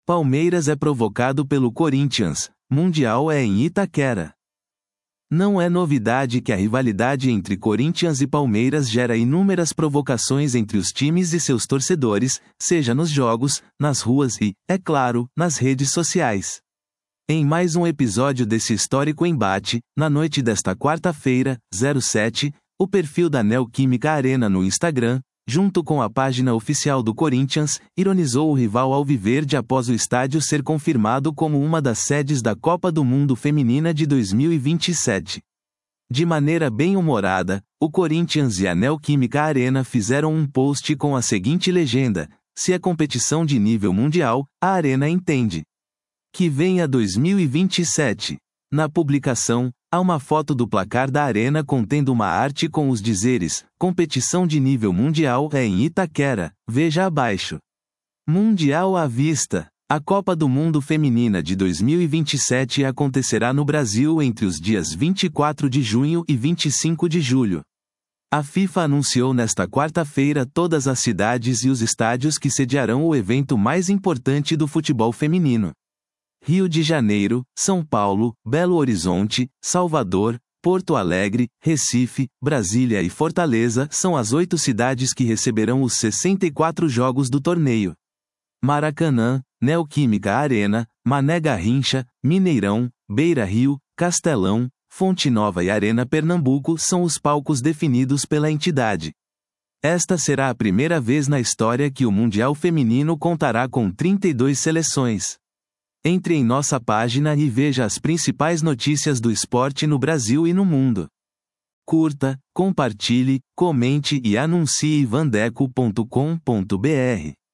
Palmeiras é provocado pelo Corinthians, Mundial é em Itaquera. Não é novidade que a rivalidade entre Corinthians e Palmeiras gera inúmeras provocações entre os times e seus torcedores, seja nos jogos, nas ruas e, é claro, nas redes sociais. Em mais um episódio desse histórico embate, na noite desta quarta-feira, 07, o perfil da Neoquímica Arena no Instagram, junto com a página oficial do Corinthians, ironizou o rival alviverde após o estádio ser confirmado como uma das sedes da Copa do Mundo Feminina de 2027. De maneira bem humorada, o Corinthians e a Neoquímica Arena fizeram um post com a seguinte legenda: "Se é competição de nível mundial, a Arena entende. Que venha 2027. Na publicação, há uma foto do placar da Arena contendo uma arte com os dizeres: "Competição de nível mundial é em Itaquera, veja abaixo." Mundial à vista. A Copa do Mundo Feminina de 2027 acontecerá no Brasil entre os dias 24 de junho e 25 de julho. A FIFA anunciou nesta quarta-feira todas as cidades e os estádios que sediarão o evento mais importante do futebol feminino. Rio de Janeiro, São Paulo, Belo Horizonte, Salvador, Porto Alegre, Recife, Brasília e Fortaleza são as 8 cidades que receberão os 64 jogos do torneio. Maracanã, Neoquímica Arena, Mané Garrincha, Mineirão, Beira-Rio, Castelão, Fonte Nova e Arena Pernambuco são os palcos definidos pela entidade. Esta será a primeira vez na história que o Mundial Feminino contará com 32 seleções. Entre em nossa página e veja as principais notícias do esporte no Brasil e no mundo. Curta, compartilhe, comente e anuncie vandeco.com.br.